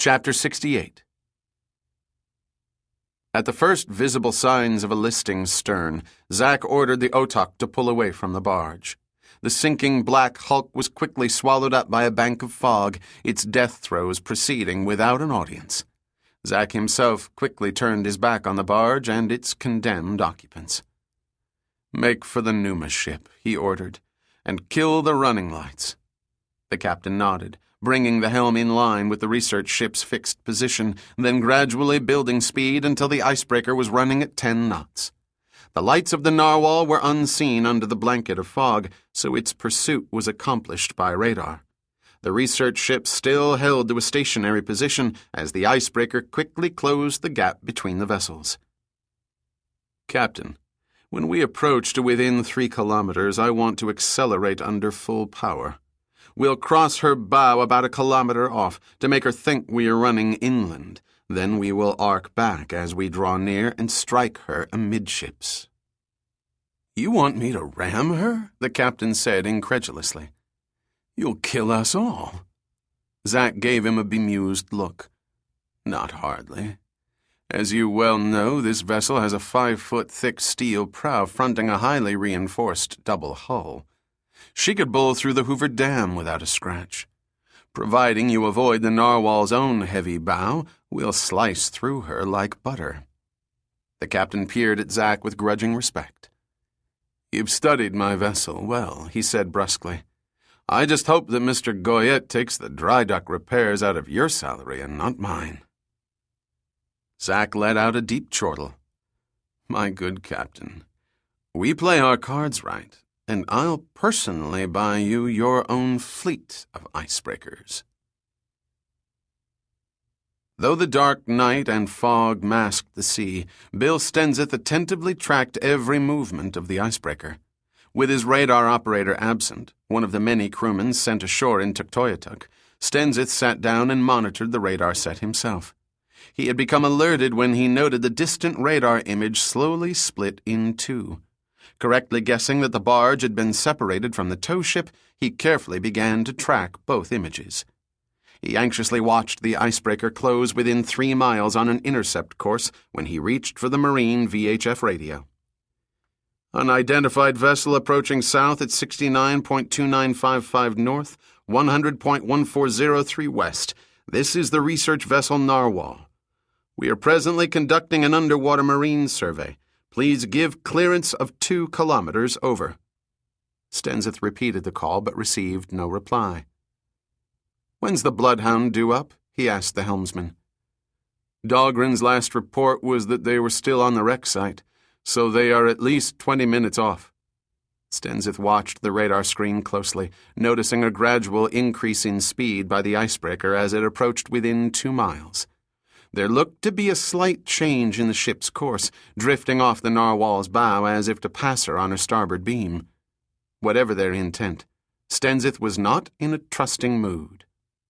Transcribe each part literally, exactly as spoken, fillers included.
Chapter sixty-eight. At the first visible signs of a listing stern, Zack ordered the Otok to pull away from the barge. The sinking black hulk was quickly swallowed up by a bank of fog, its death throes proceeding without an audience. Zack himself quickly turned his back on the barge and its condemned occupants. "Make for the Numa ship," he ordered, "and kill the running lights." The captain nodded, bringing the helm in line with the research ship's fixed position, then gradually building speed until the icebreaker was running at ten knots. The lights of the narwhal were unseen under the blanket of fog, so its pursuit was accomplished by radar. The research ship still held to a stationary position as the icebreaker quickly closed the gap between the vessels. "Captain, when we approach to within three kilometers, I want to accelerate under full power. We'll cross her bow about a kilometer off to make her think we are running inland. Then we will arc back as we draw near and strike her amidships." "You want me to ram her?" the captain said incredulously. "You'll kill us all." Zack gave him a bemused look. "Not hardly. As you well know, this vessel has a five-foot-thick steel prow fronting a highly reinforced double hull. She could bowl through the Hoover Dam without a scratch. Providing you avoid the narwhal's own heavy bow, we'll slice through her like butter." The captain peered at Zack with grudging respect. "You've studied my vessel well," he said brusquely. "I just hope that Mister Goyette takes the dry dock repairs out of your salary and not mine." Zack let out a deep chortle. "My good captain, we play our cards right, and I'll personally buy you your own fleet of icebreakers." Though the dark night and fog masked the sea, Bill Stenseth attentively tracked every movement of the icebreaker. With his radar operator absent, one of the many crewmen sent ashore in Tuktoyaktuk, Stenseth sat down and monitored the radar set himself. He had become alerted when he noted the distant radar image slowly split in two. Correctly guessing that the barge had been separated from the tow ship, he carefully began to track both images. He anxiously watched the icebreaker close within three miles on an intercept course when he reached for the Marine V H F radio. "Unidentified vessel approaching south at sixty-nine point two nine five five north, one hundred point one four zero three west. This is the research vessel Narwhal. We are presently conducting an underwater marine survey. Please give clearance of two kilometers over." Stenseth repeated the call but received no reply. "When's the Bloodhound due up?" he asked the helmsman. "Dahlgren's last report was that they were still on the wreck site, so they are at least twenty minutes off." Stenseth watched the radar screen closely, noticing a gradual increase in speed by the icebreaker as it approached within two miles. There looked to be a slight change in the ship's course, drifting off the narwhal's bow as if to pass her on her starboard beam. Whatever their intent, Stenseth was not in a trusting mood.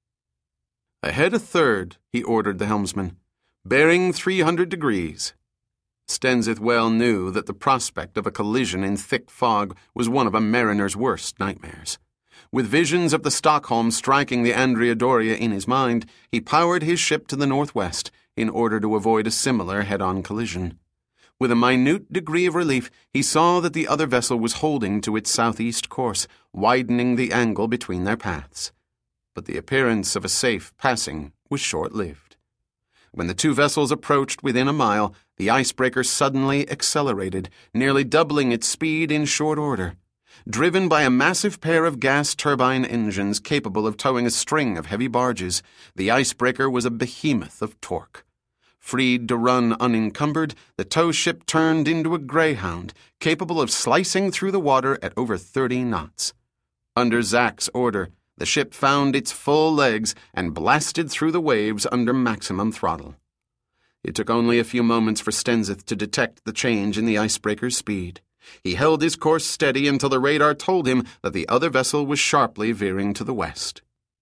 "Ahead a third," he ordered the helmsman. "Bearing three hundred degrees." Stenseth well knew that the prospect of a collision in thick fog was one of a mariner's worst nightmares. With visions of the Stockholm striking the Andrea Doria in his mind, he powered his ship to the northwest in order to avoid a similar head-on collision. With a minute degree of relief, he saw that the other vessel was holding to its southeast course, widening the angle between their paths. But the appearance of a safe passing was short-lived. When the two vessels approached within a mile, the icebreaker suddenly accelerated, nearly doubling its speed in short order. Driven by a massive pair of gas turbine engines capable of towing a string of heavy barges, the icebreaker was a behemoth of torque. Freed to run unencumbered, the tow ship turned into a greyhound, capable of slicing through the water at over thirty knots. Under Zack's order, the ship found its full legs and blasted through the waves under maximum throttle. It took only a few moments for Stenseth to detect the change in the icebreaker's speed. He held his course steady until the radar told him that the other vessel was sharply veering to the west.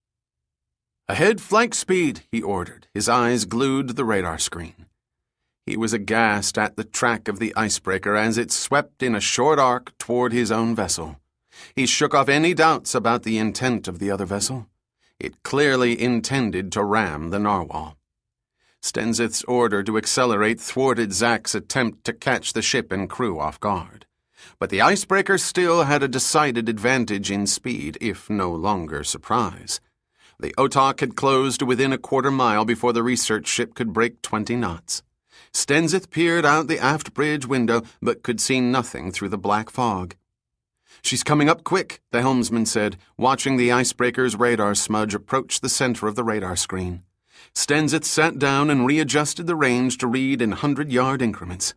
"Ahead flank speed," he ordered, his eyes glued to the radar screen. He was aghast at the track of the icebreaker as it swept in a short arc toward his own vessel. He shook off any doubts about the intent of the other vessel. It clearly intended to ram the narwhal. Stensith's order to accelerate thwarted Zack's attempt to catch the ship and crew off guard. But the icebreaker still had a decided advantage in speed, if no longer surprise. The Otok had closed to within a quarter mile before the research ship could break twenty knots. Stensith peered out the aft bridge window, but could see nothing through the black fog. "She's coming up quick," the helmsman said, watching the icebreaker's radar smudge approach the center of the radar screen. Stensith sat down and readjusted the range to read in hundred-yard increments.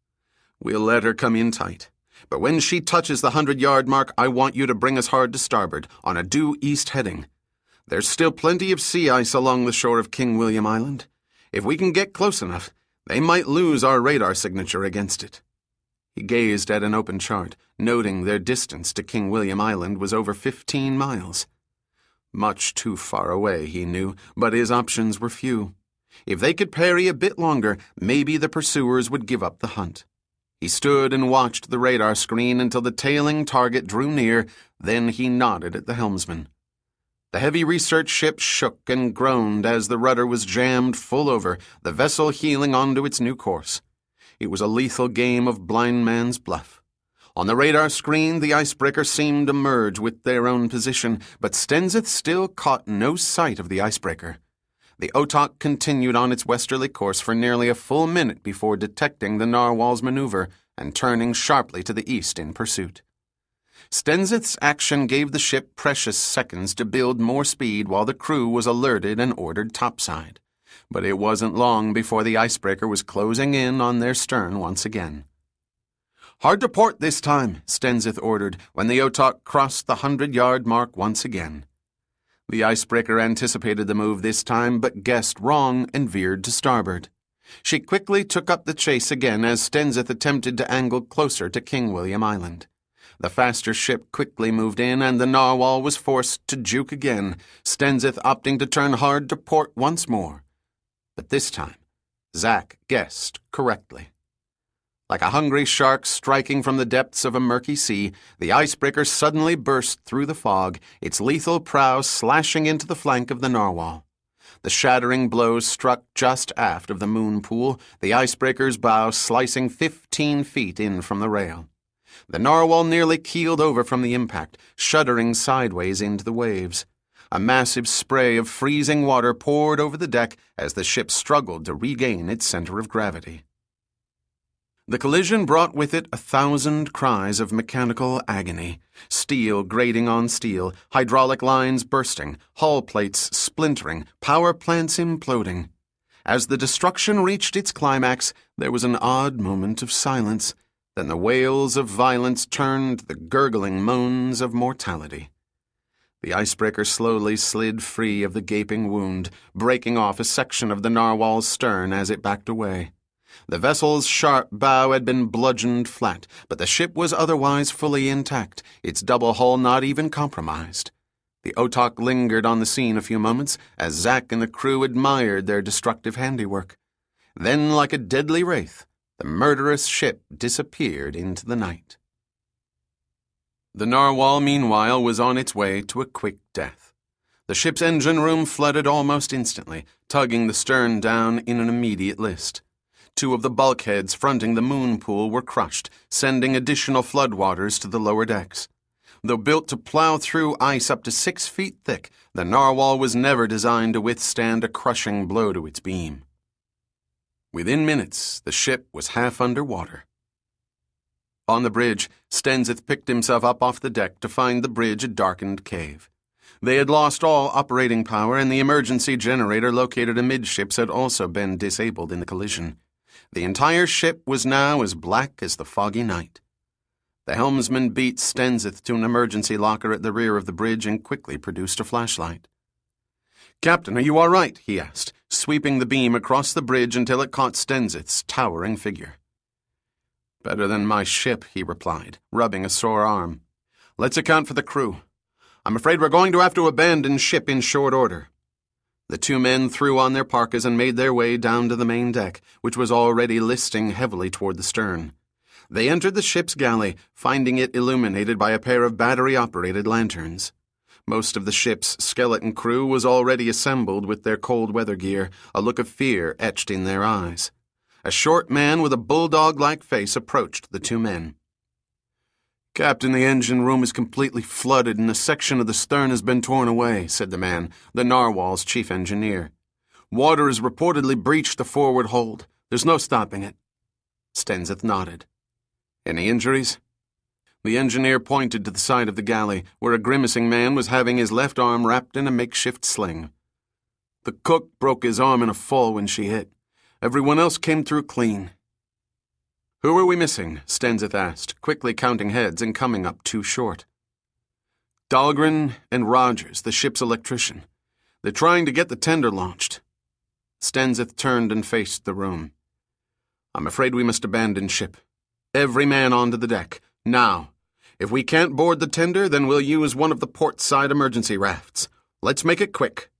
"We'll let her come in tight. But when she touches the hundred-yard mark, I want you to bring us hard to starboard, on a due east heading. There's still plenty of sea ice along the shore of King William Island. If we can get close enough, they might lose our radar signature against it." He gazed at an open chart, noting their distance to King William Island was over fifteen miles. Much too far away, he knew, but his options were few. If they could parry a bit longer, maybe the pursuers would give up the hunt. He stood and watched the radar screen until the tailing target drew near, then he nodded at the helmsman. The heavy research ship shook and groaned as the rudder was jammed full over, the vessel heeling onto its new course. It was a lethal game of blind man's bluff. On the radar screen, the icebreaker seemed to merge with their own position, but Stensith still caught no sight of the icebreaker. The Otok continued on its westerly course for nearly a full minute before detecting the narwhal's maneuver and turning sharply to the east in pursuit. Stensith's action gave the ship precious seconds to build more speed while the crew was alerted and ordered topside. But it wasn't long before the icebreaker was closing in on their stern once again. "Hard to port this time," Stensith ordered when the Otok crossed the hundred-yard mark once again. The icebreaker anticipated the move this time, but guessed wrong and veered to starboard. She quickly took up the chase again as Stensith attempted to angle closer to King William Island. The faster ship quickly moved in, and the narwhal was forced to juke again, Stensith opting to turn hard to port once more. But this time, Zack guessed correctly. Like a hungry shark striking from the depths of a murky sea, the icebreaker suddenly burst through the fog, its lethal prow slashing into the flank of the narwhal. The shattering blows struck just aft of the moon pool, the icebreaker's bow slicing fifteen feet in from the rail. The narwhal nearly keeled over from the impact, shuddering sideways into the waves. A massive spray of freezing water poured over the deck as the ship struggled to regain its center of gravity. The collision brought with it a thousand cries of mechanical agony, steel grating on steel, hydraulic lines bursting, hull plates splintering, power plants imploding. As the destruction reached its climax, there was an odd moment of silence. Then the wails of violence turned the gurgling moans of mortality. The icebreaker slowly slid free of the gaping wound, breaking off a section of the narwhal's stern as it backed away. The vessel's sharp bow had been bludgeoned flat, but the ship was otherwise fully intact, its double hull not even compromised. The Otok lingered on the scene a few moments as Zack and the crew admired their destructive handiwork. Then, like a deadly wraith, the murderous ship disappeared into the night. The narwhal, meanwhile, was on its way to a quick death. The ship's engine room flooded almost instantly, tugging the stern down in an immediate list. Two of the bulkheads fronting the moon pool were crushed, sending additional floodwaters to the lower decks. Though built to plow through ice up to six feet thick, the narwhal was never designed to withstand a crushing blow to its beam. Within minutes, the ship was half under water. On the bridge, Stensith picked himself up off the deck to find the bridge a darkened cave. They had lost all operating power, and the emergency generator located amidships had also been disabled in the collision. The entire ship was now as black as the foggy night. The helmsman beat Stensith to an emergency locker at the rear of the bridge and quickly produced a flashlight. "Captain, are you all right?" he asked, sweeping the beam across the bridge until it caught Stensith's towering figure. "Better than my ship," he replied, rubbing a sore arm. "Let's account for the crew. I'm afraid we're going to have to abandon ship in short order." The two men threw on their parkas and made their way down to the main deck, which was already listing heavily toward the stern. They entered the ship's galley, finding it illuminated by a pair of battery-operated lanterns. Most of the ship's skeleton crew was already assembled with their cold weather gear, a look of fear etched in their eyes. A short man with a bulldog-like face approached the two men. "Captain, the engine room is completely flooded and a section of the stern has been torn away," said the man, the Narwhal's chief engineer. "Water has reportedly breached the forward hold. There's no stopping it." Stenseth nodded. "Any injuries?" The engineer pointed to the side of the galley, where a grimacing man was having his left arm wrapped in a makeshift sling. "The cook broke his arm in a fall when she hit. Everyone else came through clean." "Who are we missing?" Stenseth asked, quickly counting heads and coming up two short. "Dahlgren and Rogers, the ship's electrician. They're trying to get the tender launched." Stenseth turned and faced the room. "I'm afraid we must abandon ship. Every man onto the deck, now. If we can't board the tender, then we'll use one of the port-side emergency rafts. Let's make it quick."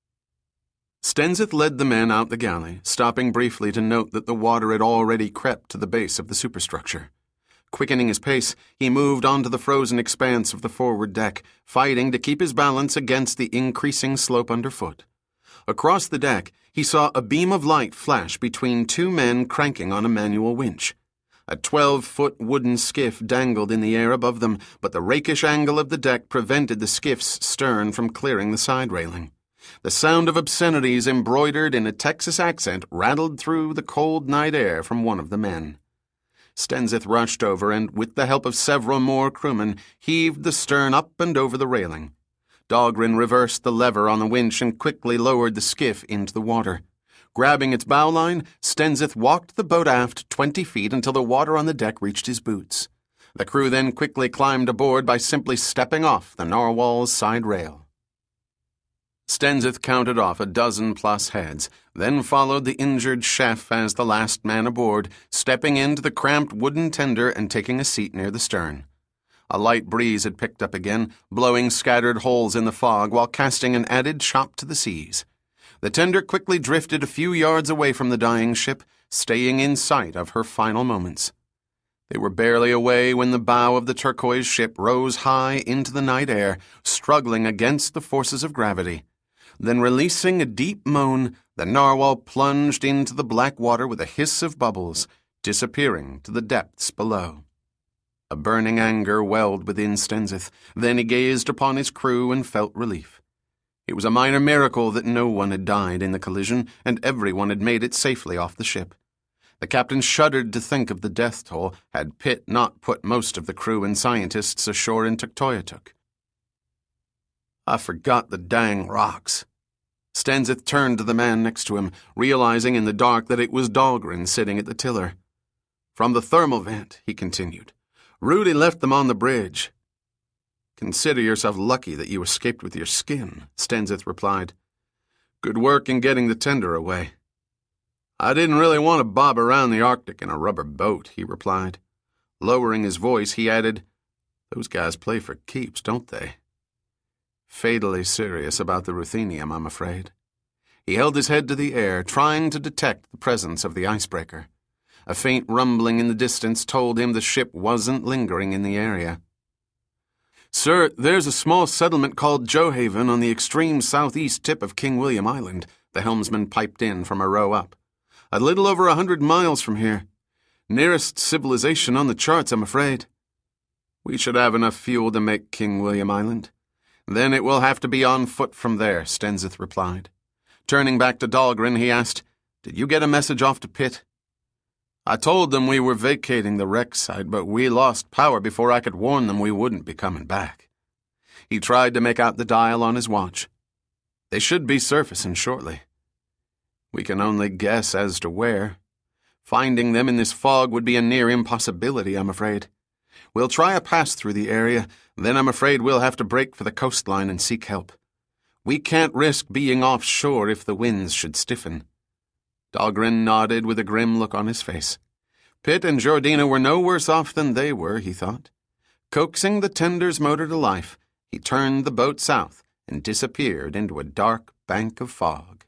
Stenseth led the men out the galley, stopping briefly to note that the water had already crept to the base of the superstructure. Quickening his pace, he moved onto the frozen expanse of the forward deck, fighting to keep his balance against the increasing slope underfoot. Across the deck, he saw a beam of light flash between two men cranking on a manual winch. A twelve-foot wooden skiff dangled in the air above them, but the rakish angle of the deck prevented the skiff's stern from clearing the side railing. The sound of obscenities embroidered in a Texas accent rattled through the cold night air from one of the men. Stenseth rushed over and, with the help of several more crewmen, heaved the stern up and over the railing. Dahlgren reversed the lever on the winch and quickly lowered the skiff into the water. Grabbing its bowline, Stenseth walked the boat aft twenty feet until the water on the deck reached his boots. The crew then quickly climbed aboard by simply stepping off the Narwhal's side rail. Stenseth counted off a dozen-plus heads, then followed the injured chef as the last man aboard, stepping into the cramped wooden tender and taking a seat near the stern. A light breeze had picked up again, blowing scattered holes in the fog while casting an added chop to the seas. The tender quickly drifted a few yards away from the dying ship, staying in sight of her final moments. They were barely away when the bow of the turquoise ship rose high into the night air, struggling against the forces of gravity. Then, releasing a deep moan, the Narwhal plunged into the black water with a hiss of bubbles, disappearing to the depths below. A burning anger welled within Stenseth. Then he gazed upon his crew and felt relief. It was a minor miracle that no one had died in the collision, and everyone had made it safely off the ship. The captain shuddered to think of the death toll had Pitt not put most of the crew and scientists ashore in Tuktoyaktuk. "I forgot the dang rocks." Stenseth turned to the man next to him, realizing in the dark that it was Dahlgren sitting at the tiller. "From the thermal vent," he continued. "Rudy left them on the bridge." "Consider yourself lucky that you escaped with your skin," Stenseth replied. "Good work in getting the tender away." "I didn't really want to bob around the Arctic in a rubber boat," he replied. Lowering his voice, he added, "Those guys play for keeps, don't they?" Fatally serious about the ruthenium, I'm afraid. He held his head to the air, trying to detect the presence of the icebreaker. A faint rumbling in the distance told him the ship wasn't lingering in the area. "Sir, there's a small settlement called Johaven on the extreme southeast tip of King William Island," the helmsman piped in from a row up. "A little over a hundred miles from here. Nearest civilization on the charts, I'm afraid." "We should have enough fuel to make King William Island. Then it will have to be on foot from there," Stenseth replied. Turning back to Dahlgren, he asked, "Did you get a message off to Pitt?" "I told them we were vacating the wreck site, but we lost power before I could warn them we wouldn't be coming back." He tried to make out the dial on his watch. "They should be surfacing shortly. We can only guess as to where. Finding them in this fog would be a near impossibility, I'm afraid. We'll try a pass through the area, then I'm afraid we'll have to break for the coastline and seek help. We can't risk being offshore if the winds should stiffen." Dahlgren nodded with a grim look on his face. Pitt and Jordina were no worse off than they were, he thought. Coaxing the tender's motor to life, he turned the boat south and disappeared into a dark bank of fog.